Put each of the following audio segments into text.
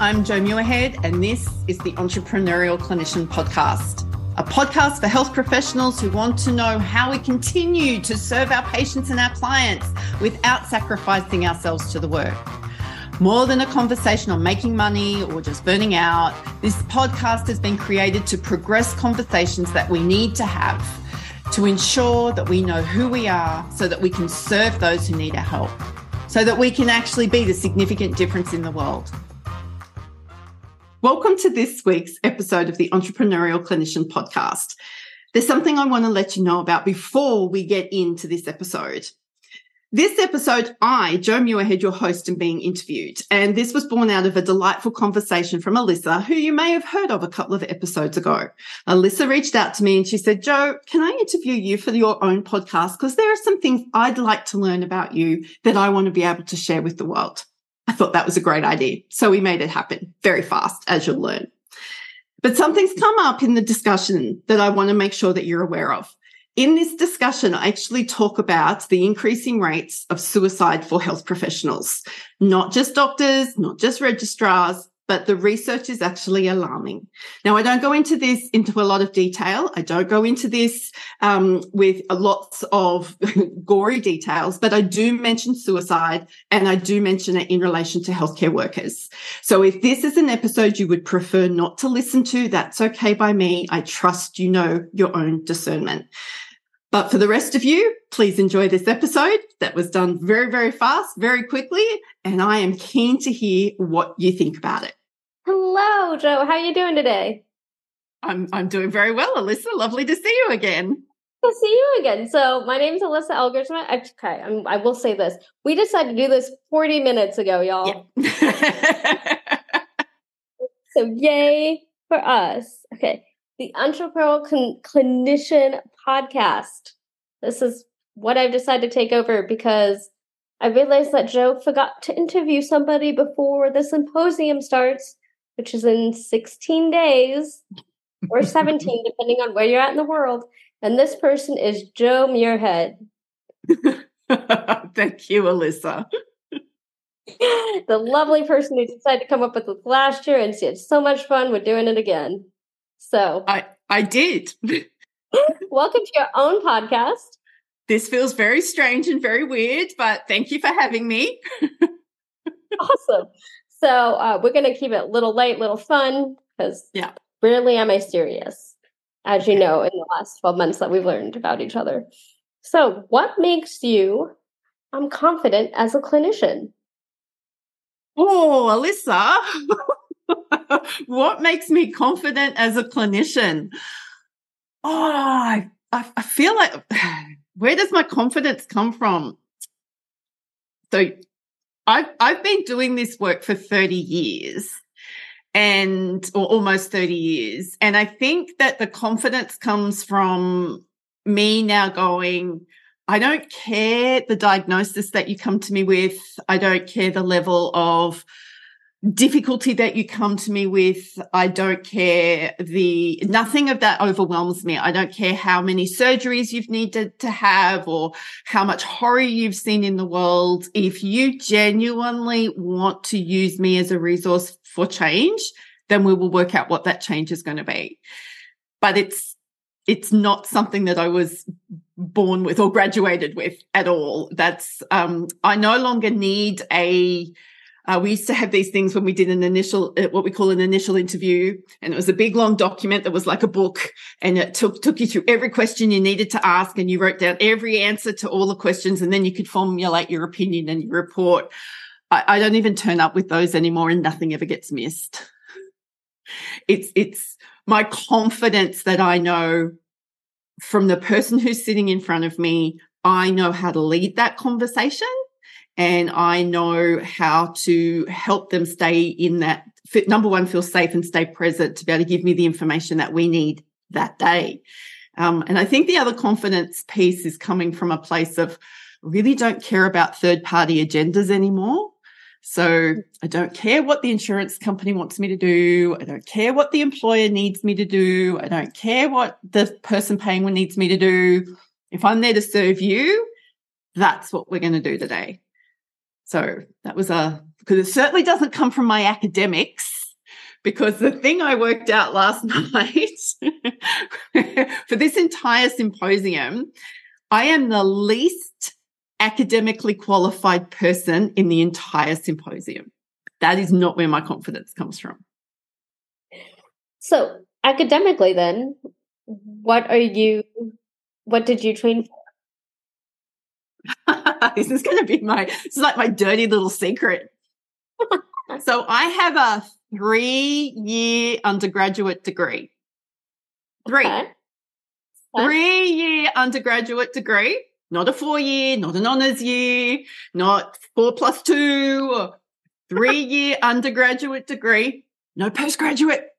I'm Jo Muirhead, and this is the Entrepreneurial Clinician Podcast, a podcast for health professionals who want to know how we continue to serve our patients and our clients without sacrificing ourselves to the work. More than a conversation on making money or just burning out, this podcast has been created to progress conversations that we need to have to ensure that we know who we are so that we can serve those who need our help, so that we can actually be the significant difference in the world. Welcome to this week's episode of the Entrepreneurial Clinician Podcast. There's something I want to let you know about before we get into this episode. This episode, I, Jo Muirhead, your host, am being interviewed, and this was born out of a delightful conversation from Alyssa, who you may have heard of a couple of episodes ago. Alyssa reached out to me and she said, Jo, can I interview you for your own podcast? Because there are some things I'd like to learn about you that I want to be able to share with the world. I thought that was a great idea. So we made it happen very fast, as you'll learn. But something's come up in the discussion that I want to make sure that you're aware of. In this discussion, I actually talk about the increasing rates of suicide for health professionals, not just doctors, not just registrars, but the research is actually alarming. Now, I don't go into a lot of detail. I don't go into this with lots of gory details, but I do mention suicide and I do mention it in relation to healthcare workers. So if this is an episode you would prefer not to listen to, that's okay by me. I trust you know your own discernment. But for the rest of you, please enjoy this episode that was done very, very fast, very quickly, and I am keen to hear what you think about it. Hello, Jo. How are you doing today? I'm doing very well, Alyssa. Lovely to see you again. To see you again. So my name is Alyssa Elgersma. I will say this. We decided to do this 40 minutes ago, y'all. Yeah. So yay for us. Okay. The Entrepreneurial Clinician Podcast. This is what I've decided to take over because I realized that Jo forgot to interview somebody before the symposium starts, which is in 16 days or 17, depending on where you're at in the world. And this person is Jo Muirhead. Thank you, Alyssa. The lovely person who decided to come up with this last year, and she had so much fun with doing it again. So I did. Welcome to your own podcast. This feels very strange and very weird, but thank you for having me. Awesome. So we're going to keep it little light, little fun, because rarely am I serious, as you know, in the last 12 months that we've learned about each other. So what makes you confident as a clinician? Oh, Alyssa. What makes me confident as a clinician? Oh, I feel like, where does my confidence come from? So I've been doing this work for 30 years or almost 30 years. And I think that the confidence comes from me now going, I don't care the diagnosis that you come to me with. I don't care the level of difficulty that you come to me with. I don't care nothing of that overwhelms me. I don't care how many surgeries you've needed to have or how much horror you've seen in the world. If you genuinely want to use me as a resource for change, then we will work out what that change is going to be. But it's not something that I was born with or graduated with at all. That's I no longer need we used to have these things when we did what we call an initial interview, and it was a big long document that was like a book, and it took you through every question you needed to ask, and you wrote down every answer to all the questions, and then you could formulate your opinion and your report. I don't even turn up with those anymore, and nothing ever gets missed. It's my confidence that I know from the person who's sitting in front of me, I know how to lead that conversation. And I know how to help them stay in that, number one, feel safe and stay present to be able to give me the information that we need that day. And I think the other confidence piece is coming from a place of really don't care about third-party agendas anymore. So I don't care what the insurance company wants me to do. I don't care what the employer needs me to do. I don't care what the person paying me needs me to do. If I'm there to serve you, that's what we're going to do today. So that was because it certainly doesn't come from my academics. because the thing I worked out last night for this entire symposium, I am the least academically qualified person in the entire symposium. That is not where my confidence comes from. So academically then, what did you train for? This is like my dirty little secret. So I have a 3-year undergraduate degree. 3-year undergraduate degree, not a 4-year, not an honours year, not 4+2, 3-year undergraduate degree, no postgraduate.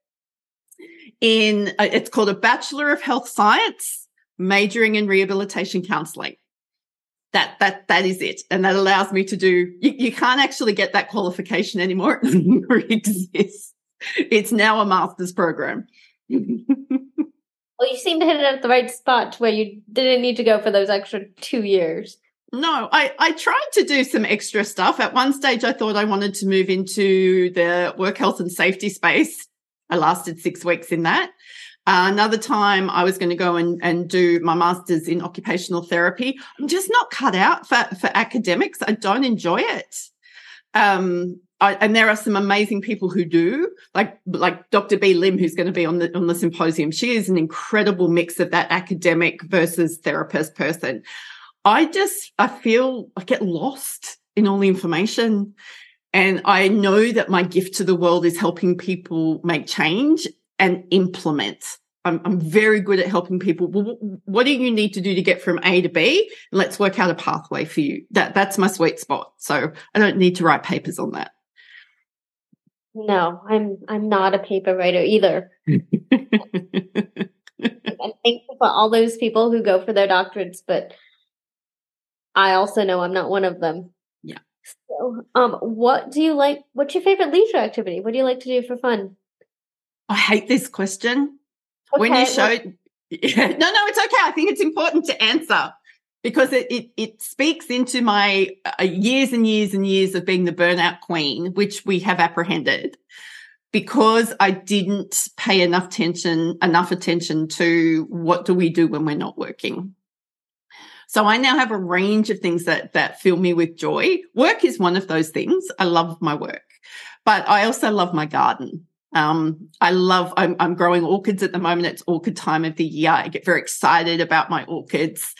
It's called a Bachelor of Health Science, majoring in rehabilitation counselling. That is it. And that allows me to do, you can't actually get that qualification anymore. It no longer exists. It's now a master's program. Well, you seem to hit it at the right spot where you didn't need to go for those extra 2 years. No, I tried to do some extra stuff. At one stage, I thought I wanted to move into the work health and safety space. I lasted 6 weeks in that. Another time I was going to go and do my master's in occupational therapy. I'm just not cut out for academics. I don't enjoy it. And there are some amazing people who do, like Dr. B. Lim, who's going to be on the symposium. She is an incredible mix of that academic versus therapist person. I feel I get lost in all the information. And I know that my gift to the world is helping people make change and implement. I'm very good at helping people. Well, what do you need to do to get from A to B? Let's work out a pathway for you. That's my sweet spot. So I don't need to write papers on that. No, I'm not a paper writer either. I'm thankful for all those people who go for their doctorates, but I also know I'm not one of them. Yeah. So, what do you like? What's your favorite leisure activity? What do you like to do for fun? I hate this question. Okay, When you showed, no, it's okay. I think it's important to answer because it speaks into my years and years and years of being the burnout queen, which we have apprehended because I didn't pay enough attention to what do we do when we're not working. So I now have a range of things that fill me with joy. Work is one of those things. I love my work, but I also love my garden. I'm growing orchids at the moment. It's orchid time of the year. I get very excited about my orchids.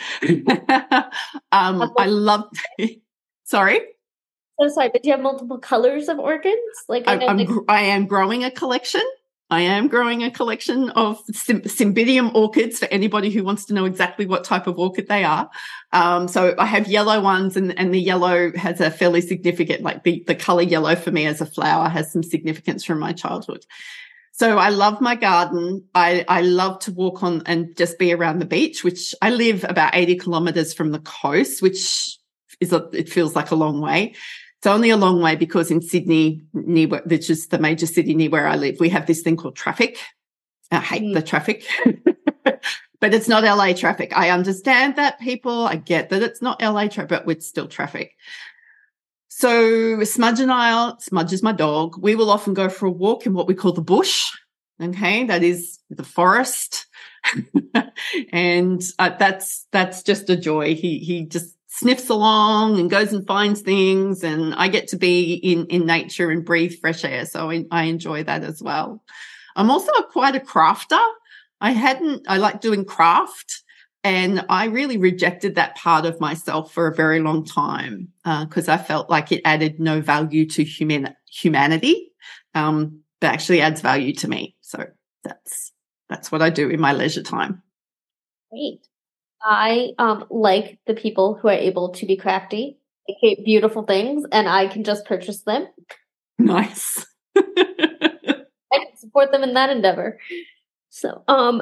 I love, sorry. So sorry, but do you have multiple colors of orchids? I am growing a collection. I am growing a collection of Cymbidium orchids for anybody who wants to know exactly what type of orchid they are. So I have yellow ones and the yellow has a fairly significant, like the color yellow for me as a flower has some significance from my childhood. So I love my garden. I love to walk on and just be around the beach, which I live about 80 kilometers from the coast, which it feels like a long way. It's only a long way because in Sydney, which is the major city near where I live, we have this thing called traffic. I hate the traffic, but it's not LA traffic. I understand that, people. I get that it's not LA traffic, but it's still traffic. So Smudge is my dog. We will often go for a walk in what we call the bush. Okay, that is the forest, and that's just a joy. He just sniffs along and goes and finds things, and I get to be in nature and breathe fresh air. So I enjoy that as well. I'm also quite a crafter. I like doing craft, and I really rejected that part of myself for a very long time because I felt like it added no value to humanity, but actually adds value to me. So that's what I do in my leisure time. Great. I like the people who are able to be crafty. They create beautiful things, and I can just purchase them. Nice. I can support them in that endeavor. So,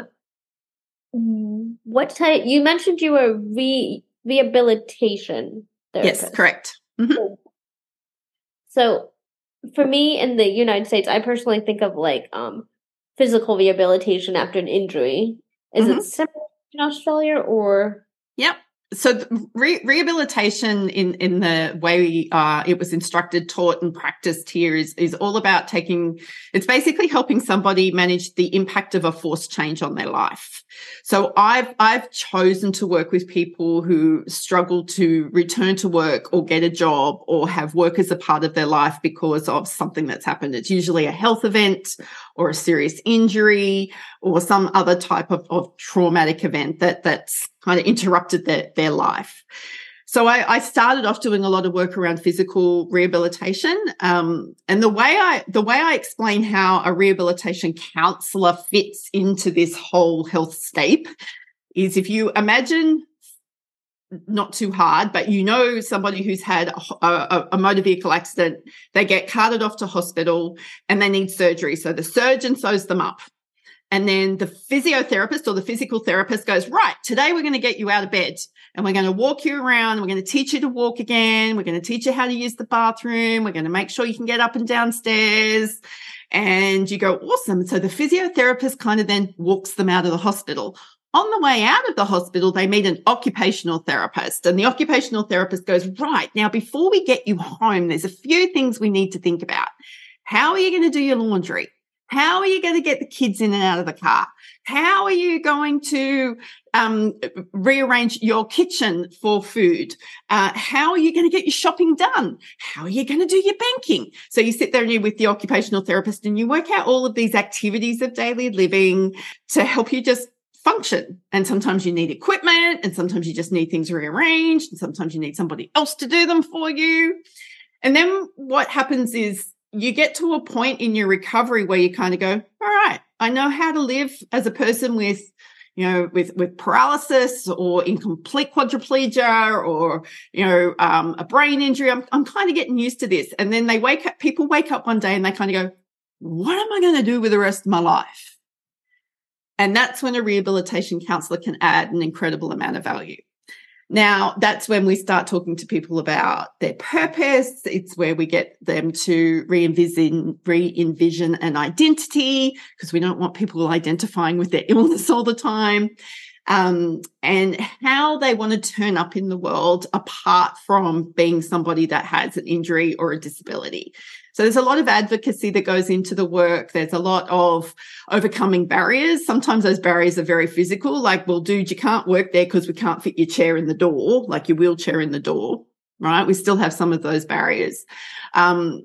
what type? You mentioned you were rehabilitation therapist. Yes, correct. Mm-hmm. So, for me in the United States, I personally think of like physical rehabilitation after an injury. Is it similar in Australia or? Yep. So rehabilitation in the way it was instructed, taught, and practiced here is all about it's basically helping somebody manage the impact of a forced change on their life. So I've chosen to work with people who struggle to return to work or get a job or have work as a part of their life because of something that's happened. It's usually a health event or a serious injury or some other type of traumatic event that's kind of interrupted their life. So I started off doing a lot of work around physical rehabilitation. And the way I explain how a rehabilitation counsellor fits into this whole health scape is, if you imagine, not too hard, but somebody who's had a motor vehicle accident, they get carted off to hospital and they need surgery. So the surgeon sews them up. And then the physiotherapist or the physical therapist goes, right, today we're going to get you out of bed and we're going to walk you around. We're going to teach you to walk again. We're going to teach you how to use the bathroom. We're going to make sure you can get up and down stairs. And you go, awesome. So the physiotherapist kind of then walks them out of the hospital. On the way out of the hospital, they meet an occupational therapist. And the occupational therapist goes, right, now before we get you home, there's a few things we need to think about. How are you going to do your laundry? How are you going to get the kids in and out of the car? How are you going to rearrange your kitchen for food? How are you going to get your shopping done? How are you going to do your banking? So you sit there and you're with the occupational therapist and you work out all of these activities of daily living to help you just function. And sometimes you need equipment and sometimes you just need things rearranged and sometimes you need somebody else to do them for you. And then what happens is, you get to a point in your recovery where you kind of go, all right, I know how to live as a person with paralysis or incomplete quadriplegia or, a brain injury. I'm kind of getting used to this. And then people wake up one day and they kind of go, what am I going to do with the rest of my life? And that's when a rehabilitation counsellor can add an incredible amount of value. Now, that's when we start talking to people about their purpose. It's where we get them to re-envision an identity, because we don't want people identifying with their illness all the time, and how they want to turn up in the world apart from being somebody that has an injury or a disability. So there's a lot of advocacy that goes into the work. There's a lot of overcoming barriers. Sometimes those barriers are very physical, like, well, dude, you can't work there because we can't fit your chair in the door, like your wheelchair in the door, right? We still have some of those barriers. And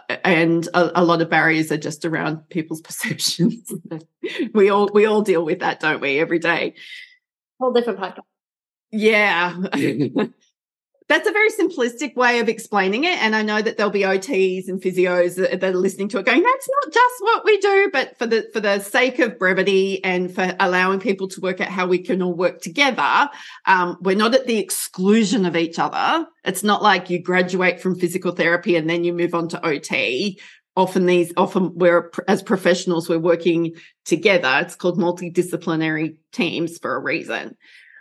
a lot of barriers are just around people's perceptions. We all deal with that, don't we, every day? Whole different podcast. Yeah. That's a very simplistic way of explaining it. And I know that there'll be OTs and physios that are listening to it going, that's not just what we do, but for the sake of brevity and for allowing people to work out how we can all work together, we're not at the exclusion of each other. It's not like you graduate from physical therapy and then you move on to OT. Often we're, as professionals, we're working together. It's called multidisciplinary teams for a reason.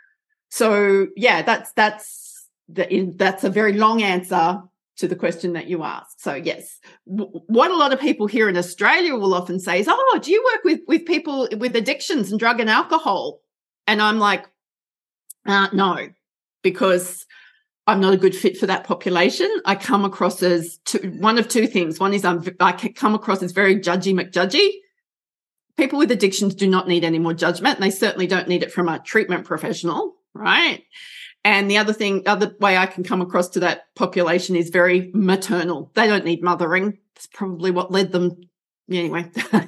So yeah, that's a very long answer to the question that you asked. So yes, what a lot of people here in Australia will often say is, oh, do you work with people with addictions and drug and alcohol? And I'm like, no, because I'm not a good fit for that population. I come across as one of two things. One is I come across as very judgy McJudgy. People with addictions do not need any more judgment, and they certainly don't need it from a treatment professional, right? And the other way I can come across to that population is very maternal. They don't need mothering. That's probably what led them. Anyway.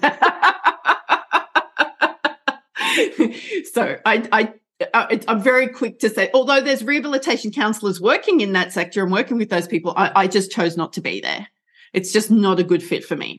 So I'm very quick to say, although there's rehabilitation counsellors working in that sector and working with those people, I just chose not to be there. It's just not a good fit for me.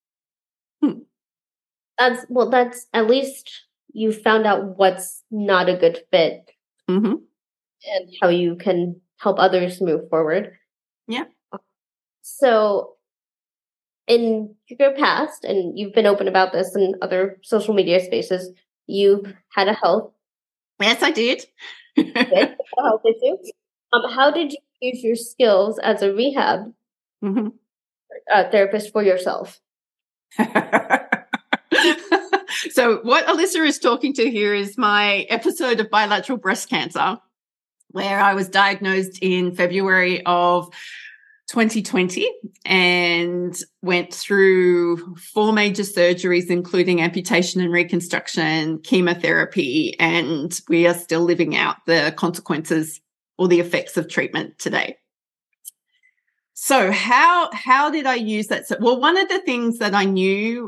That's at least you found out what's not a good fit. Mm-hmm. And how you can help others move forward. Yeah. So in your past, and you've been open about this in other social media spaces, you've had a health. Yes, I did. A health issue. How did you use your skills as a rehab therapist for yourself? So what Alyssa is talking to here is my episode of bilateral breast cancer. where I was diagnosed in February of 2020 and went through 4 major surgeries, including amputation and reconstruction, chemotherapy, and we are still living out the consequences or the effects of treatment today. So how did I use that? So, well, one of the things that I knew,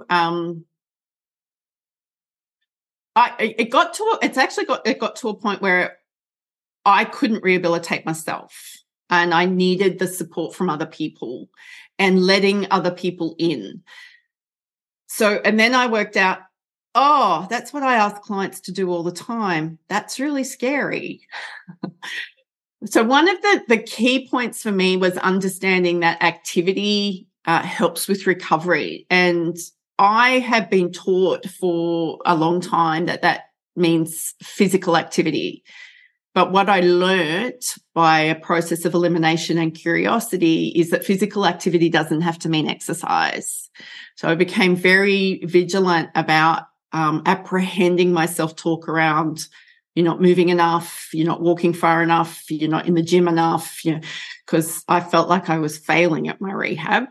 it got to a point where I couldn't rehabilitate myself. And I needed the support from other people and letting other people in. So, and then I worked out, oh, that's what I ask clients to do all the time. That's really scary. So one of the key points for me was understanding that activity helps with recovery. And I have been taught for a long time that means physical activity. But what I learned by a process of elimination and curiosity is that physical activity doesn't have to mean exercise. So I became very vigilant about apprehending my self-talk around, you're not moving enough, you're not walking far enough, you're not in the gym enough, because I felt like I was failing at my rehab.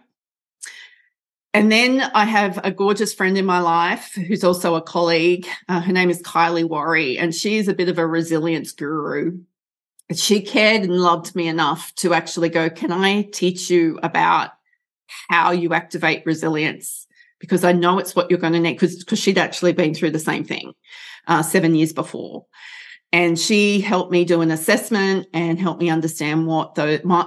And then I have a gorgeous friend in my life who's also a colleague. Her name is Kylie Worry, and she is a bit of a resilience guru. She cared and loved me enough to actually go, can I teach you about how you activate resilience? Because I know it's what you're going to need, because she'd actually been through the same thing 7 years before. And she helped me do an assessment and helped me understand what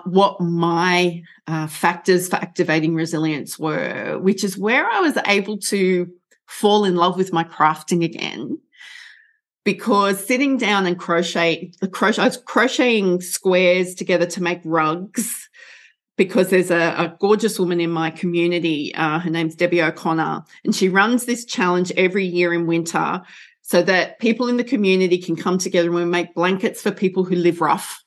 my factors for activating resilience were, which is where I was able to fall in love with my crafting again. Because sitting down and I was crocheting squares together to make rugs, because there's a gorgeous woman in my community. Her name's Debbie O'Connor, and she runs this challenge every year in winter so that people in the community can come together and we make blankets for people who live rough.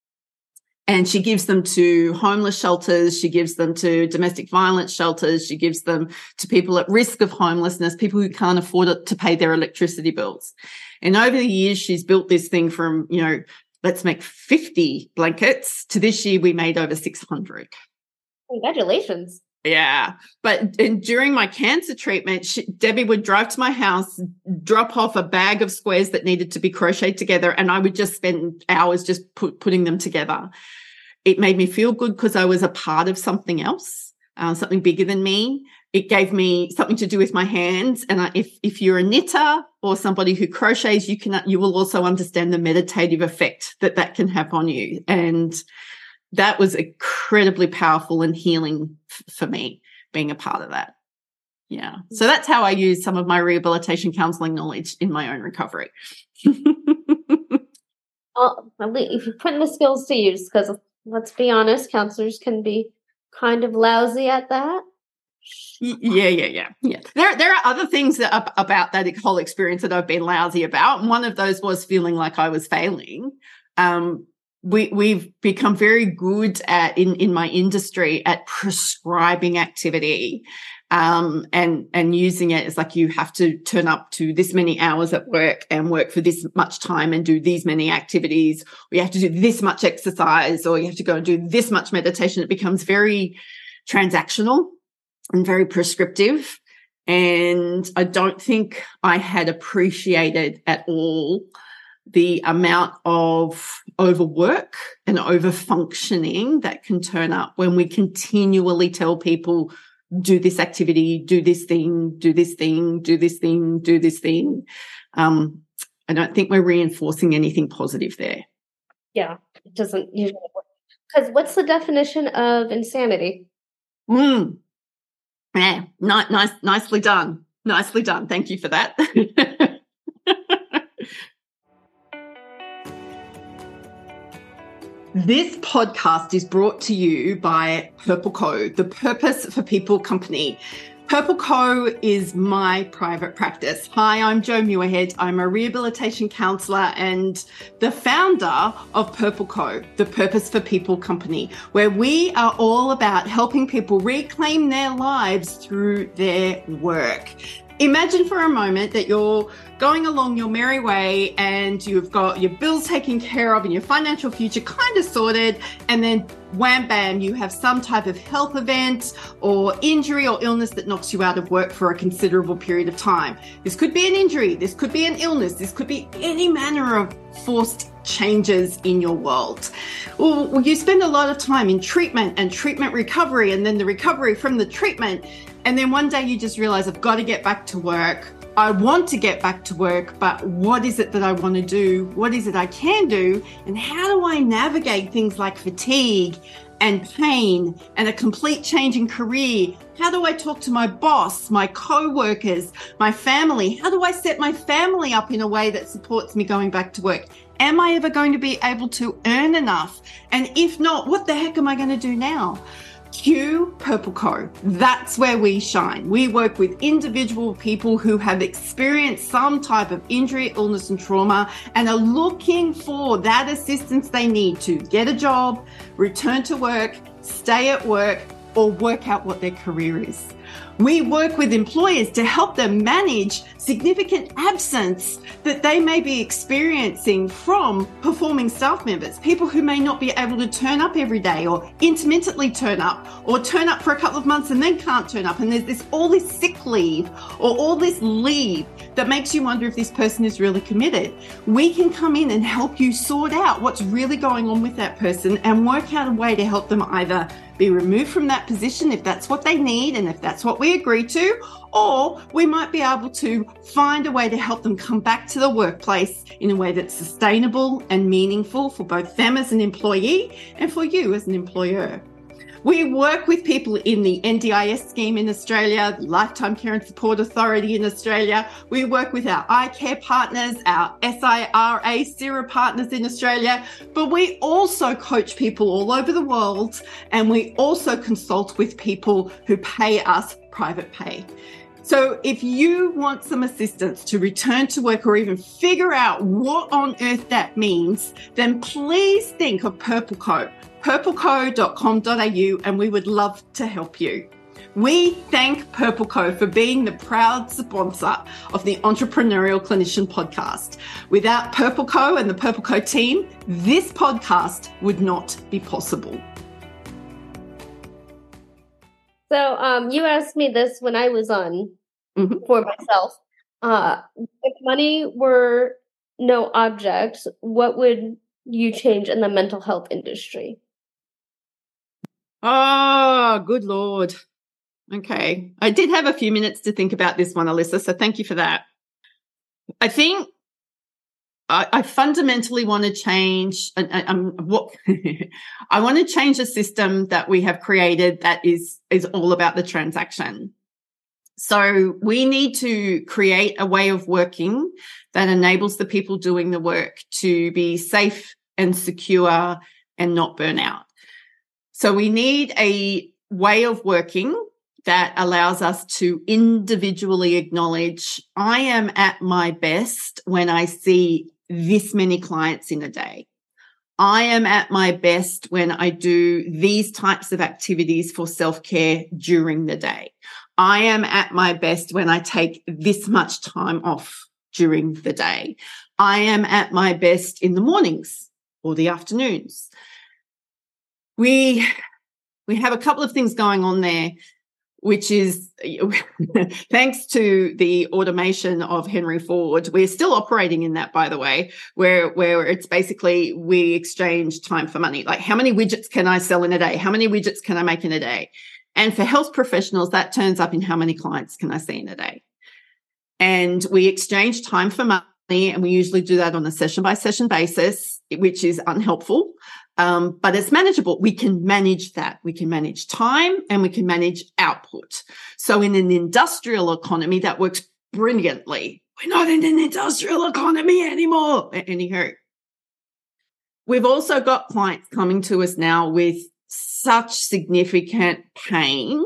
And she gives them to homeless shelters. She gives them to domestic violence shelters. She gives them to people at risk of homelessness, people who can't afford to pay their electricity bills. And over the years, she's built this thing from, let's make 50 blankets to this year, we made over 600. Congratulations. Yeah. But during my cancer treatment, Debbie would drive to my house, drop off a bag of squares that needed to be crocheted together, and I would just spend hours just putting them together. It made me feel good because I was a part of something else, something bigger than me. It gave me something to do with my hands. And if you're a knitter or somebody who crochets, you will also understand the meditative effect that can have on you. And that was incredibly powerful and healing for me, being a part of that. Yeah. So that's how I use some of my rehabilitation counseling knowledge in my own recovery. Well, if you're putting the skills to use, because let's be honest, counselors can be kind of lousy at that. Yeah. There are other things about that whole experience that I've been lousy about. And one of those was feeling like I was failing. We've become very good at in my industry at prescribing activity, and using it as like, you have to turn up to this many hours at work and work for this much time and do these many activities, or you have to do this much exercise, or you have to go and do this much meditation. It becomes very transactional and very prescriptive. And I don't think I had appreciated at all the amount of overwork and overfunctioning that can turn up when we continually tell people, do this activity, do this thing, do this thing, do this thing, do this thing. I don't think we're reinforcing anything positive there. Yeah, it doesn't usually work. Because what's the definition of insanity? Yeah, nicely done. Nicely done. Thank you for that. This podcast is brought to you by Purple Co, the Purpose for People company. Purple Co is my private practice. Hi, I'm Jo Muirhead. I'm a rehabilitation counsellor and the founder of Purple Co, the Purpose for People company, where we are all about helping people reclaim their lives through their work. Imagine for a moment that you're going along your merry way and you've got your bills taken care of and your financial future kind of sorted, and then wham bam, you have some type of health event or injury or illness that knocks you out of work for a considerable period of time. This could be an injury, this could be an illness, this could be any manner of forced changes in your world. Well, you spend a lot of time in treatment and treatment recovery, and then the recovery from the treatment. And then one day you just realize, I've got to get back to work. I want to get back to work, but what is it that I want to do? What is it I can do? And how do I navigate things like fatigue and pain and a complete change in career? How do I talk to my boss, my co-workers, my family? How do I set my family up in a way that supports me going back to work? Am I ever going to be able to earn enough? And if not, what the heck am I going to do now? Cue Purple Co. That's where we shine. We work with individual people who have experienced some type of injury, illness, and trauma and are looking for that assistance they need to get a job, return to work, stay at work, or work out what their career is. We work with employers to help them manage significant absence that they may be experiencing from performing staff members, people who may not be able to turn up every day or intermittently turn up or turn up for a couple of months and then can't turn up. And there's all this sick leave or all this leave that makes you wonder if this person is really committed. We can come in and help you sort out what's really going on with that person and work out a way to help them either be removed from that position if that's what they need and if that's what we agree to, or we might be able to find a way to help them come back to the workplace in a way that's sustainable and meaningful for both them as an employee and for you as an employer. We work with people in the NDIS scheme in Australia, the Lifetime Care and Support Authority in Australia. We work with our iCare partners, our SIRA CIRA partners in Australia, but we also coach people all over the world, and we also consult with people who pay us private pay. So if you want some assistance to return to work or even figure out what on earth that means, then please think of Purple Co. purpleco.com.au, and we would love to help you. We thank Purple Co for being the proud sponsor of the Entrepreneurial Clinician Podcast. Without Purple Co and the Purple Co team, this podcast would not be possible. So you asked me this when I was on for myself. If money were no object, what would you change in the mental health industry? Oh, good Lord. Okay. I did have a few minutes to think about this one, Alyssa, so thank you for that. I think I fundamentally want to change I want to change the system that we have created that is all about the transaction. So we need to create a way of working that enables the people doing the work to be safe and secure and not burn out. So we need a way of working that allows us to individually acknowledge, I am at my best when I see this many clients in a day. I am at my best when I do these types of activities for self-care during the day. I am at my best when I take this much time off during the day. I am at my best in the mornings or the afternoons. We have a couple of things going on there, which is thanks to the automation of Henry Ford. We're still operating in that, by the way, where it's basically we exchange time for money. Like, how many widgets can I sell in a day? How many widgets can I make in a day? And for health professionals, that turns up in how many clients can I see in a day? And we exchange time for money, and we usually do that on a session-by-session basis, which is unhelpful. But it's manageable. We can manage that. We can manage time and we can manage output. So in an industrial economy, that works brilliantly. We're not in an industrial economy anymore. Anywho, we've also got clients coming to us now with such significant pain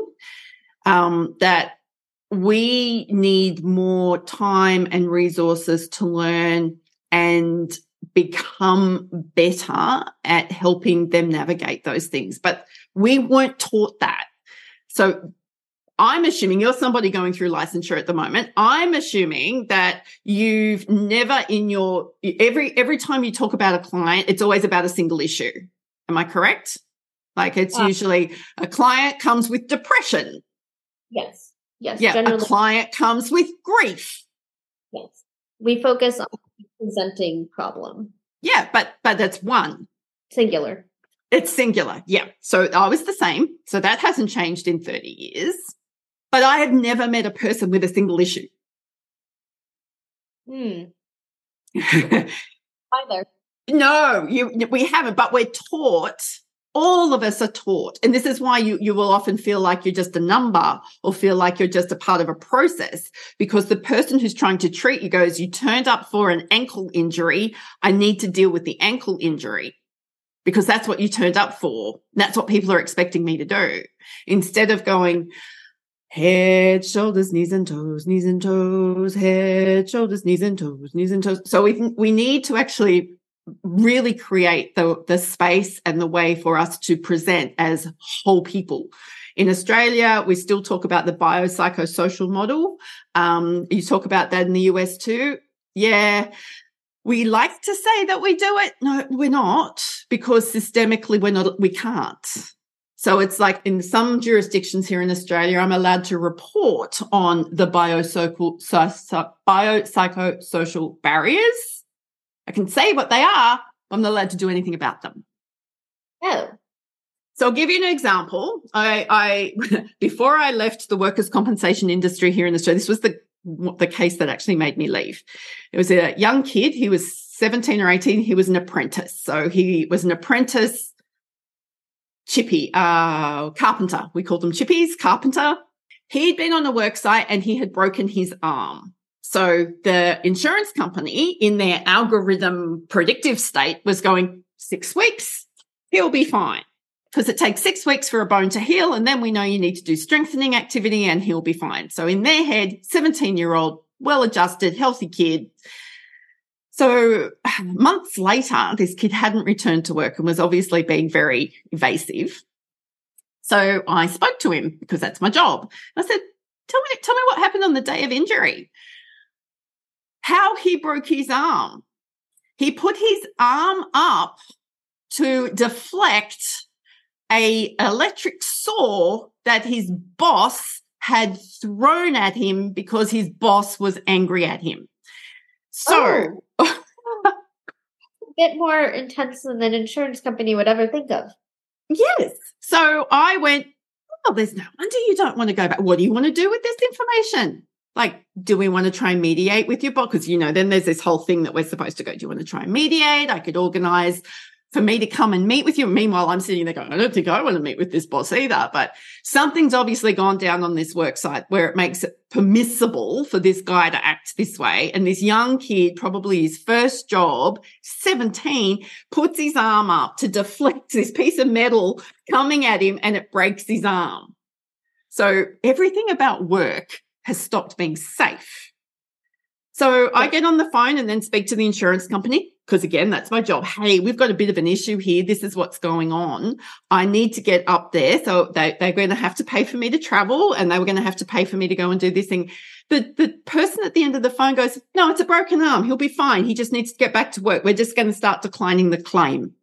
that we need more time and resources to learn and become better at helping them navigate those things. But we weren't taught that. So I'm assuming you're somebody going through licensure at the moment. I'm assuming that you've never in your every time you talk about a client, it's always about a single issue. Am I correct? Like it's usually a client comes with depression. Yes. Yes. Yeah. Generally, a client comes with grief. yes. We focus on the presenting problem. Yeah, but that's one. Singular. It's singular. Yeah. So I was the same. So that hasn't changed in 30 years. But I have never met a person with a single issue. Either. No, we haven't, but we're taught, all of us are taught. And this is why you will often feel like you're just a number or feel like you're just a part of a process, because the person who's trying to treat you goes, you turned up for an ankle injury. I need to deal with the ankle injury because that's what you turned up for. That's what people are expecting me to do. Instead of going, head, shoulders, knees and toes, head, shoulders, knees and toes. So we need to actually really create the space and the way for us to present as whole people. In Australia, we still talk about the biopsychosocial model. You talk about that in the US too. Yeah. We like to say that we do it. No, we're not, because systemically we can't. So it's like in some jurisdictions here in Australia, I'm allowed to report on the biopsychosocial barriers. I can say what they are, but I'm not allowed to do anything about them. Oh. So I'll give you an example. I before I left the workers' compensation industry here in Australia, this was the case that actually made me leave. It was a young kid. He was 17 or 18. He was an apprentice. So he was an apprentice chippy, carpenter. We called them chippies, carpenter. He'd been on a work site and he had broken his arm. So the insurance company in their algorithm predictive state was going 6 weeks, he'll be fine. Because it takes 6 weeks for a bone to heal. And then we know you need to do strengthening activity and he'll be fine. So in their head, 17-year-old, well-adjusted, healthy kid. So months later, this kid hadn't returned to work and was obviously being very evasive. So I spoke to him because that's my job. I said, tell me what happened on the day of injury. How he broke his arm. He put his arm up to deflect a electric saw that his boss had thrown at him because his boss was angry at him. So a bit more intense than an insurance company would ever think of. Yes. So I went, there's no wonder you don't want to go back. What do you want to do with this information? Like, do we want to try and mediate with your boss? Because, then there's this whole thing that we're supposed to go, do you want to try and mediate? I could organize for me to come and meet with you. Meanwhile, I'm sitting there going, I don't think I want to meet with this boss either. But something's obviously gone down on this work site where it makes it permissible for this guy to act this way. And this young kid, probably his first job, 17, puts his arm up to deflect this piece of metal coming at him and it breaks his arm. So everything about work has stopped being safe. So I get on the phone and then speak to the insurance company because, again, that's my job. Hey, we've got a bit of an issue here. This is what's going on. I need to get up there. So they're going to have to pay for me to travel and they were going to have to pay for me to go and do this thing. The person at the end of the phone goes, no, it's a broken arm. He'll be fine. He just needs to get back to work. We're just going to start declining the claim.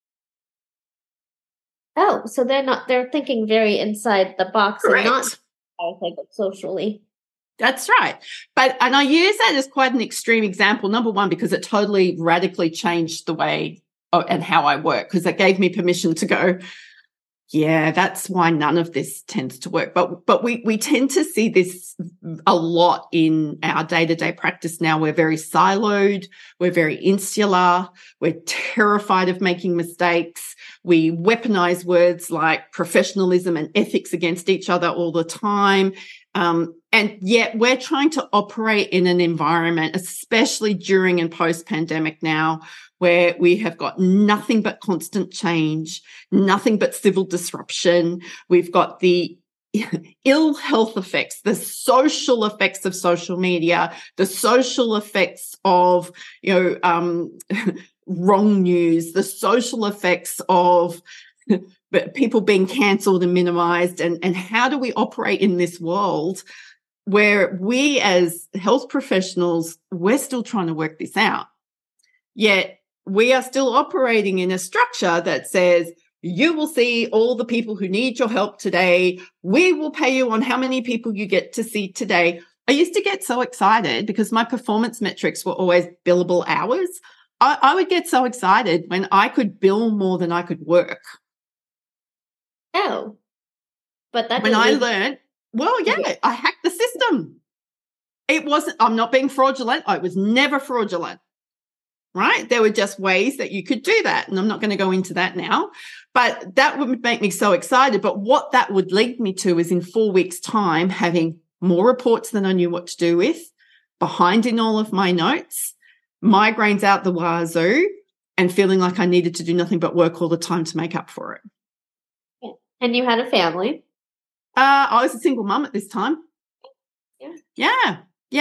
Oh, so they're thinking very inside the box. Correct. And not socially. That's right. And I use that as quite an extreme example, number one, because it totally radically changed the way and how I work, because it gave me permission to go, yeah, that's why none of this tends to work. But we tend to see this a lot in our day-to-day practice now. We're very siloed. We're very insular. We're terrified of making mistakes. We weaponize words like professionalism and ethics against each other all the time. And yet we're trying to operate in an environment, especially during and post-pandemic now, where we have got nothing but constant change, nothing but civil disruption. We've got the ill health effects, the social effects of social media, the social effects of, wrong news, the social effects of but people being cancelled and minimized, and how do we operate in this world where we as health professionals, we're still trying to work this out. Yet we are still operating in a structure that says, you will see all the people who need your help today. We will pay you on how many people you get to see today. I used to get so excited because my performance metrics were always billable hours. I would get so excited when I could bill more than I could work. Oh, but that when I learned, I hacked the system. I'm not being fraudulent. I was never fraudulent, right? There were just ways that you could do that. And I'm not going to go into that now, but that would make me so excited. But what that would lead me to is in 4 weeks' time, having more reports than I knew what to do with, behind in all of my notes, migraines out the wazoo, and feeling like I needed to do nothing but work all the time to make up for it. Yeah. And you had a family? I was a single mum at this time. Yeah.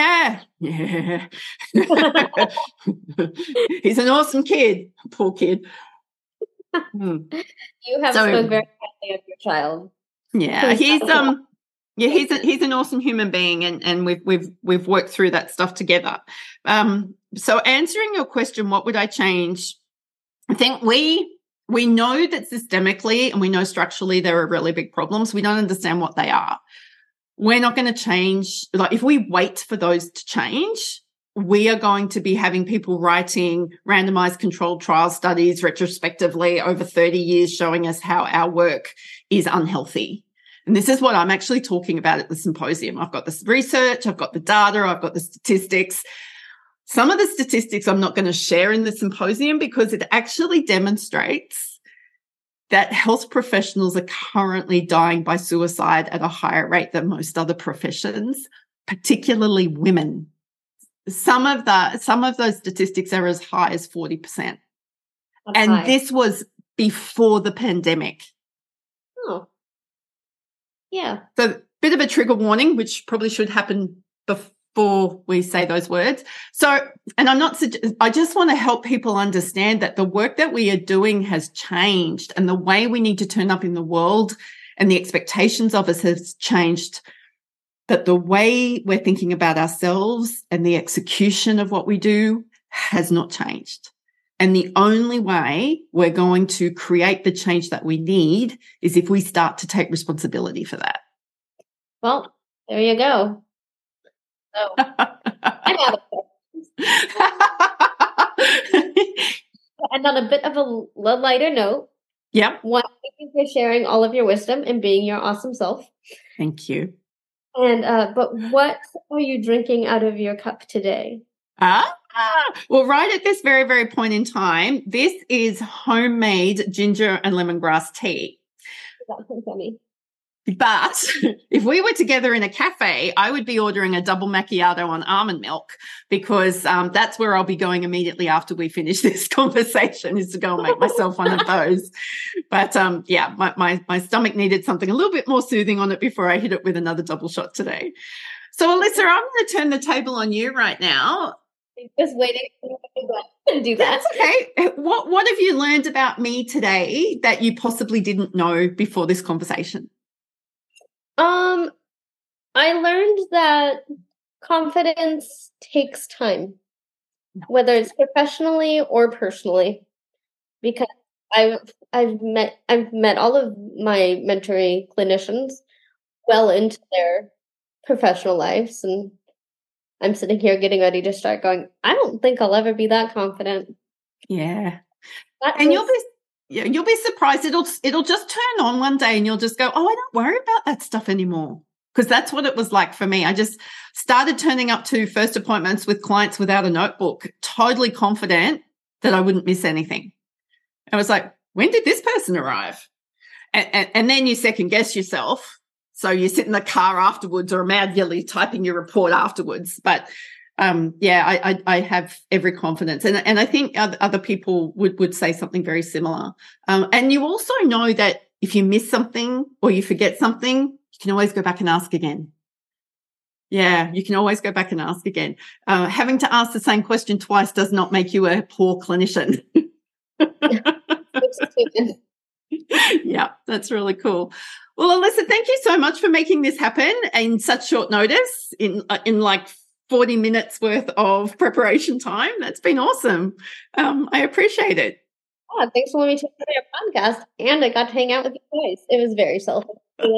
He's an awesome kid. Poor kid. You have spoken very highly of your child. Yeah, he's an awesome human being, and we've worked through that stuff together. So answering your question, what would I change? I think we know that systemically and we know structurally there are really big problems. We don't understand what they are. We're not going to change. Like, if we wait for those to change, we are going to be having people writing randomized controlled trial studies retrospectively over 30 years showing us how our work is unhealthy. And this is what I'm actually talking about at the symposium. I've got this research, I've got the data, I've got the statistics. Some of the statistics I'm not going to share in the symposium because it actually demonstrates that health professionals are currently dying by suicide at a higher rate than most other professions, particularly women. Some of those statistics are as high as 40%. That's and high. This was before the pandemic. Oh, yeah. So, bit of a trigger warning, which probably should happen before we say those words. So, and I just want to help people understand that the work that we are doing has changed, and the way we need to turn up in the world and the expectations of us has changed. That the way we're thinking about ourselves and the execution of what we do has not changed. And the only way we're going to create the change that we need is if we start to take responsibility for that. Well, there you go. So, I'm out of questions. And on a bit of a lighter note, thank you for sharing all of your wisdom and being your awesome self. Thank you. And but what are you drinking out of your cup today? Well, right at this very, very point in time, this is homemade ginger and lemongrass tea. That's so funny. But if we were together in a cafe, I would be ordering a double macchiato on almond milk, because that's where I'll be going immediately after we finish this conversation, is to go and make myself one of those. But my stomach needed something a little bit more soothing on it before I hit it with another double shot today. So, Alyssa, I'm going to turn the table on you right now. Just waiting to do that. That's okay. What have you learned about me today that you possibly didn't know before this conversation? I learned that confidence takes time, whether it's professionally or personally, because I've met all of my mentoring clinicians well into their professional lives, and I'm sitting here getting ready to start going, I don't think I'll ever be that confident. Yeah. You'll be surprised. It'll just turn on one day and you'll just go, oh, I don't worry about that stuff anymore. Because that's what it was like for me. I just started turning up to first appointments with clients without a notebook, totally confident that I wouldn't miss anything. I was like, when did this person arrive? And then you second guess yourself. So you sit in the car afterwards or immediately typing your report afterwards. But I have every confidence. And I think other people would say something very similar. And you also know that if you miss something or you forget something, you can always go back and ask again. Yeah, you can always go back and ask again. Having to ask the same question twice does not make you a poor clinician. Yeah, that's really cool. Well, Alyssa, thank you so much for making this happen in such short notice, in like 40 minutes worth of preparation time. That's been awesome. I appreciate it. Oh, thanks for letting me take your podcast, and I got to hang out with you guys. It was very selfish.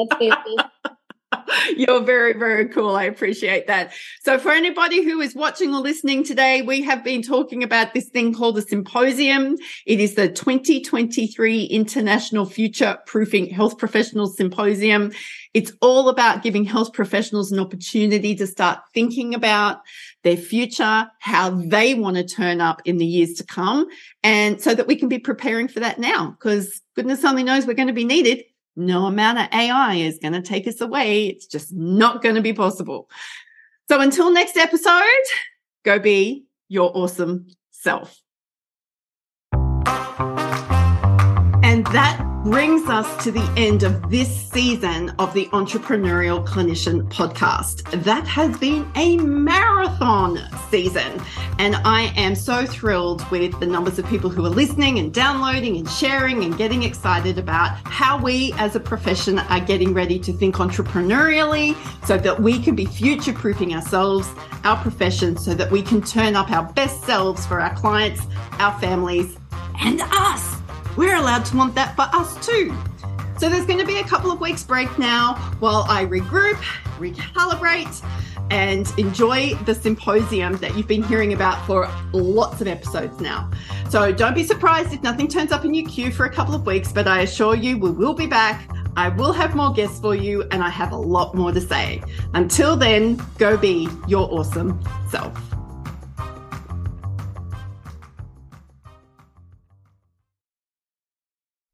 You're very, very cool. I appreciate that. So for anybody who is watching or listening today, we have been talking about this thing called a symposium. It is the 2023 International Future Proofing Health Professionals Symposium. It's all about giving health professionals an opportunity to start thinking about their future, how they want to turn up in the years to come, and so that we can be preparing for that now, because goodness only knows we're going to be needed. No amount of AI is going to take us away. It's just not going to be possible. So until next episode, go be your awesome self. And that brings us to the end of this season of the Entrepreneurial Clinician Podcast. That has been a marathon season, and I am so thrilled with the numbers of people who are listening and downloading and sharing and getting excited about how we as a profession are getting ready to think entrepreneurially so that we can be future-proofing ourselves, our profession, so that we can turn up our best selves for our clients, our families, and us. We're allowed to want that for us too. So there's going to be a couple of weeks break now while I regroup, recalibrate, and enjoy the symposium that you've been hearing about for lots of episodes now. So don't be surprised if nothing turns up in your queue for a couple of weeks, but I assure you we will be back. I will have more guests for you, and I have a lot more to say. Until then, go be your awesome self.